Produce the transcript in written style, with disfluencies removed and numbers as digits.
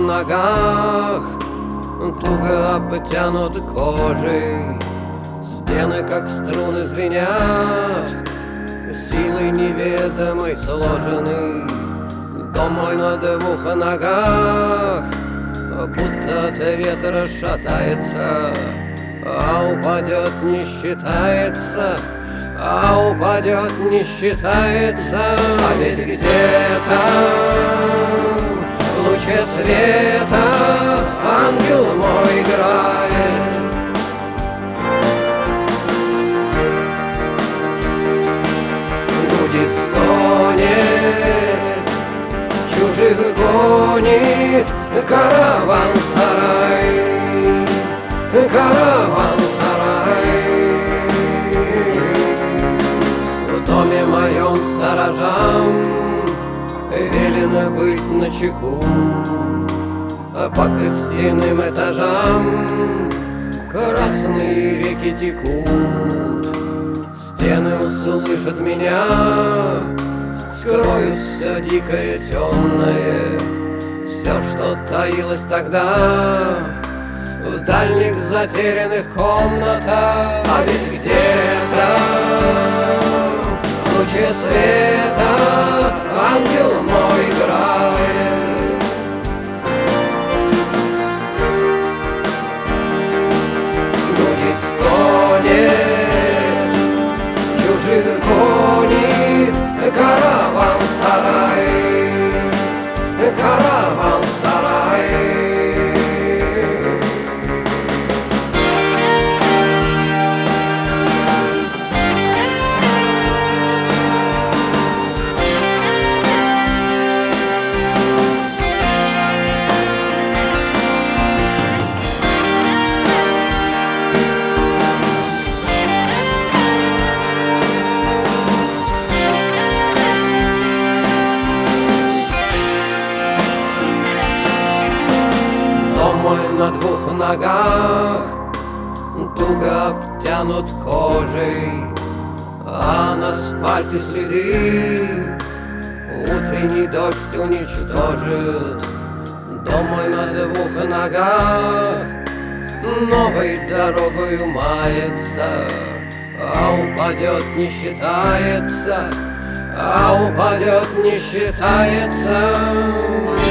ногах, туго обтянут кожей. Стены, как струны, звенят, силой неведомой сложены. Дом мой на двух ногах, будто от ветра шатается, а упадет, не считается, а упадет, не считается. А ведь где-то в луче света ангел мой играет. Гудит, стонет, чужих гонит караван-сарай, караван-сарай. В доме моем сторожам велено быть начеку, по костяным этажам красные реки текут. Стены услышат меня, скрою все дикое, темное, все, что таилось тогда в дальних затерянных комнатах. А ведь где-то в луче света ангел мой играет. Гудит, стонет, чужих гонит караван-сарай, караван-сарай. На двух ногах, туго обтянут кожей, а на асфальте следы утренний дождь уничтожит. Дом мой на двух ногах новой дорогою мается, а упадет, не считается, а упадет, не считается.